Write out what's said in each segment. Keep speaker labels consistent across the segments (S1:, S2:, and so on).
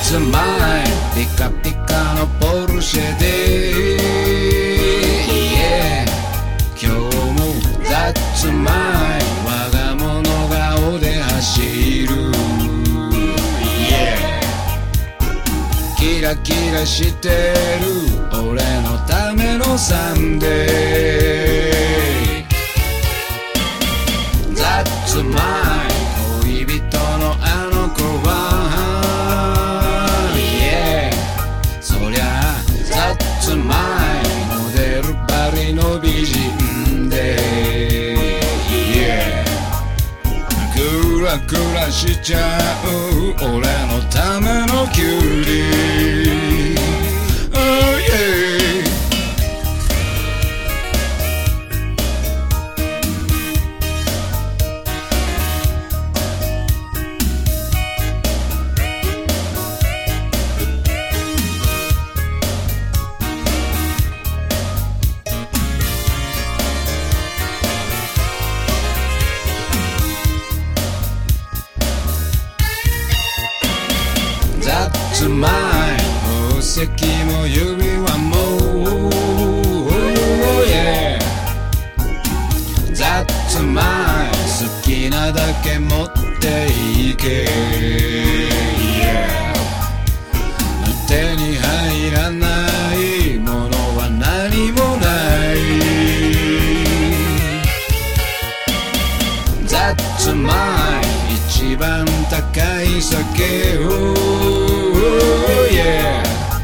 S1: That's mine ピカピカのポルシェで、yeah、今日も That's mine 我が物顔で走る、yeah、キラキラしてる俺のためのサンデー That's mine 恋人のあの子は、yeah、そりゃ That's mine モデルバリの美人で、yeah、クラクラしちゃう俺のためのキュウリ、oh yeah That's mine 宝石も指輪も、oh yeah That's mine 好きなだけ持っていけ、yeah、手に入らないものは何もない、That's mine 一番高い酒を、oh yeah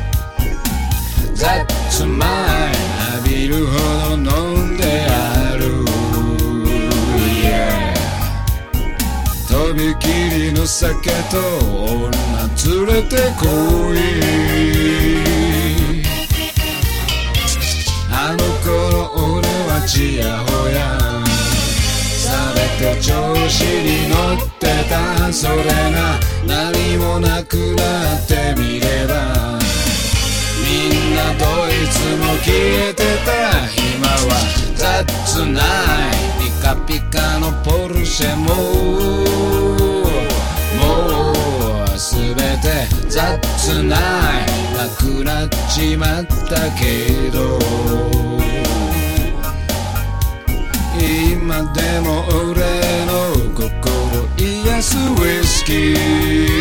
S1: That's mine 浴びるほど飲んである、yeah、とびきりの酒と女連れてこい、あの頃俺はちやほやされて調子に乗ってた、それが何もなくなってみればみんなどいつも消えてた、今は That's mine ピカピカのポルシェも、もうすべて That's mine なくなっちまったけど、今でも俺の心癒すウイスキー